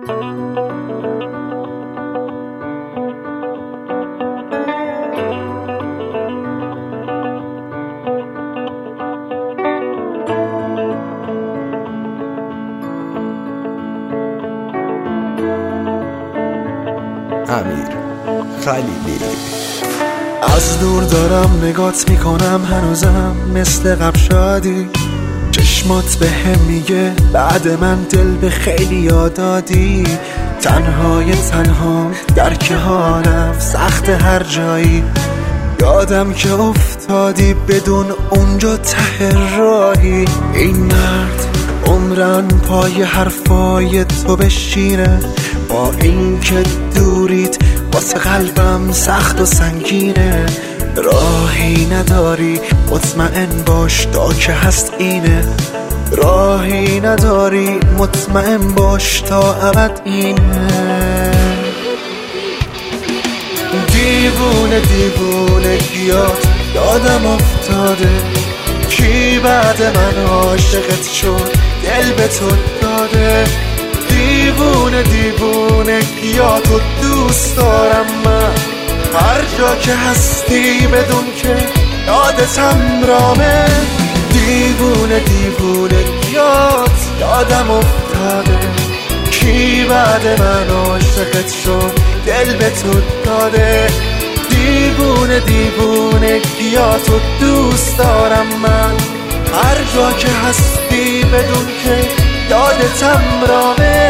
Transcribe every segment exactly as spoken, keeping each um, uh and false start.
امیر خلیلی. از دور دارم نگات میکنم، هنوزم مثل قبل شادی. چشمات به هم میگه بعد من دل به خیلی یاد دادی. تنهای تنها در که حالم سخت هر جایی. یادم که افتادی بدون اونجا ته راهی. این مرد عمرن پای حرفای تو بشینه، با این که دوریت واسه قلبم سخت و سنگینه. راهی نداری مطمئن باش تا که هست اینه. راهی نداری مطمئن باش تا ابد اینه. دیوونه دیوونه گیات یادم افتاده، کی بعد من عاشقت شد دل به تو داده. دیوونه دیوونه گیاتو دوست دارم من، هر جا که هستی بدون که یادتم رامه. دیوونه دیوونه گیات یادم افتاده، کی بعد من عاشقت شد دل به تو داده. دیوونه دیوونه گیاتو دوست دارم من، هر جا که هستی بدون که یادتم رامه.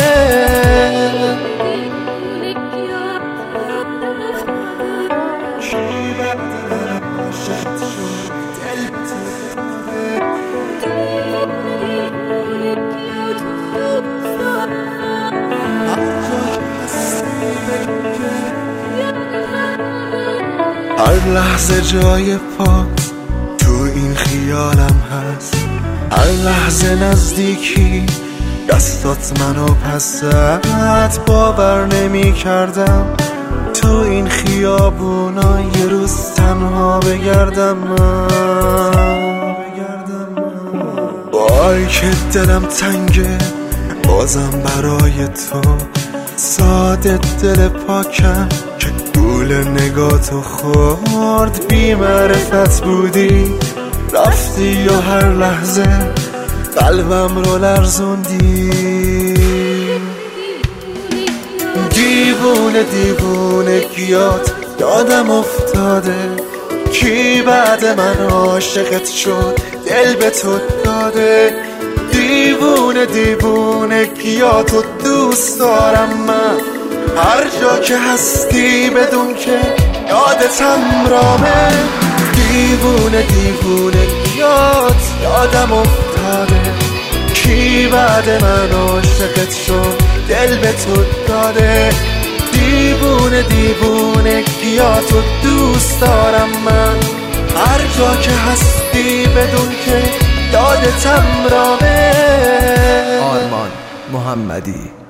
هر لحظه جای پات تو این خیالم هست، هر لحظه نزدیکی دستات منو پس زد. باور نمی کردم تو این خیابونا یه روز تنها بگردم من. وای که دلم تنگه بازم برای تو، ساده دل پاکم که گول نگاتو خورد. بی معرفت بودی رفتی و هر لحظه قلبم رو لرزوندی. دیوونه دیوونه گیات یادم افتاده، کی بعد من عاشقت شد دل به تو داده. دیوونه دیوونه گیاتو دوست دارم من، هر جا که هستی بدون که یادتم رامه. دیوونه دیوونه گیات یادم افتاده، کی بعد من عاشقت شد دل به تو داده. دیوونه دیوونه گیاتو دوست دارم من، هر جا که هستی بدون که یادتم رامه. آرمان محمدی.